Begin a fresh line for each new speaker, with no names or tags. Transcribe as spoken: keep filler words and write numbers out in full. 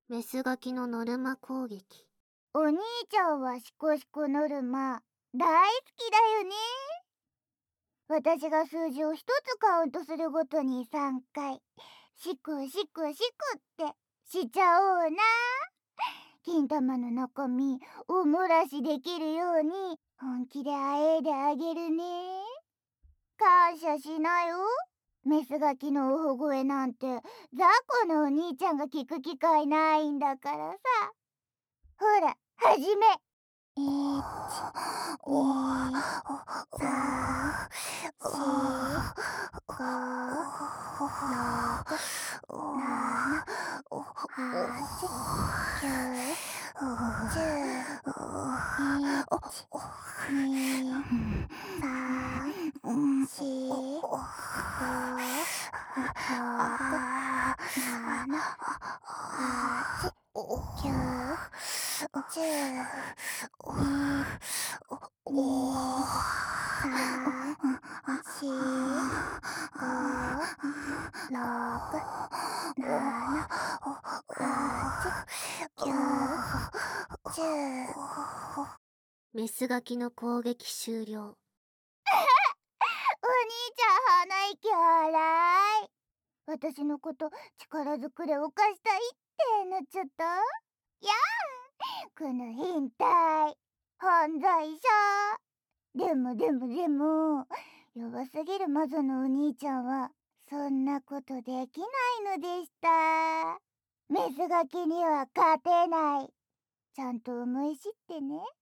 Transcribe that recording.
メスガキのノルマ攻撃。
お兄ちゃんはシコシコノルマ大好きだよね。私が数字を一つカウントするごとにさんかいシクシクシクってしちゃおうな。金玉の中身おもらしできるように本気であえいであげるね。感謝しなよ。メスガキのおほ声なんて雑魚のお兄ちゃんが聞く機会ないんだからさ。ほら、はじめ。いち、に、さん、し、ご、ろく、なな、はち、きゅう、じゅう、いち、に、さん、し、ご、ろく、なな、はち、きゅう、じゅう、いち、に、さん、し、ご、ろく、なな、はち、きゅう、じゅう。
メスガキの攻撃終了。
お兄ちゃん鼻息荒い。私のこと力ずくで犯したいってなっちゃった。やん、この変態犯罪者。でもでもでも弱すぎる魔女のお兄ちゃんはそんなことできないのでした。メスガキには勝てない。ちゃんと思い知ってね。